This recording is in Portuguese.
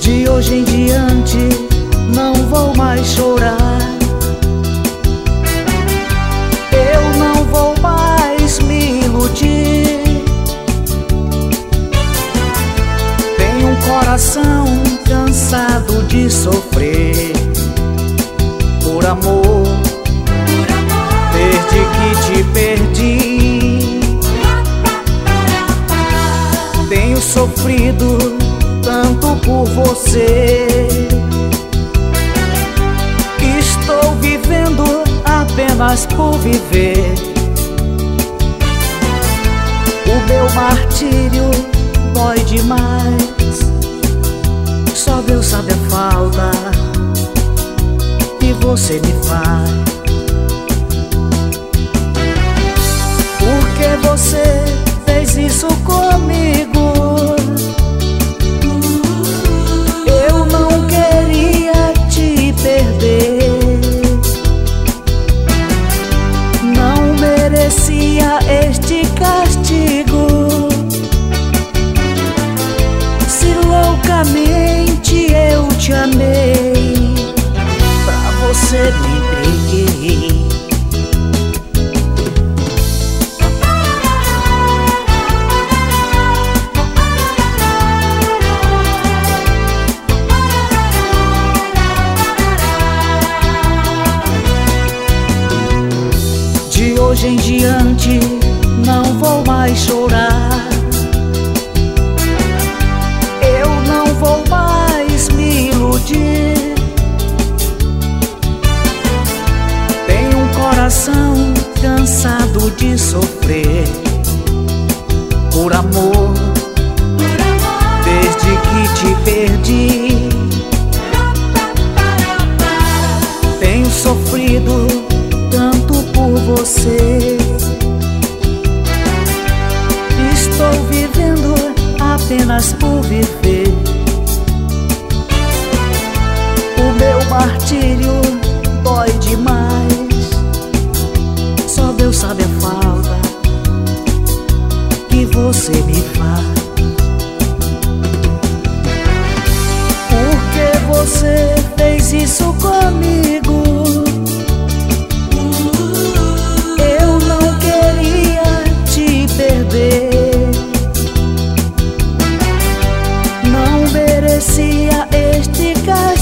De hoje em diante não vou mais chorar. Eu não vou mais me iludir. Tenho um coração cansado de sofrer. Por amor, desde que te perdi, tenho sofrido tanto por você. Estou vivendo apenas por viver. O meu martírio dói demais. Só Deus sabe a falta que você me faz. Por que você fez isso comigo? Eu não queria te perder. Não merecia este castigo. Se loucamente eu te amei, pra você me entreguei. De hoje em diante não vou mais chorar. Eu não vou mais me iludir. Tenho um coração cansado de sofrer. Por amor, desde que te perdi, tenho sofrido tanto por você. Estou vivendo apenas por viver. O meu martírio dói demais. Só Deus sabe a falta que você me faz. Por que você fez isso comigo? Eu não queria te perder. Não merecia este castigo.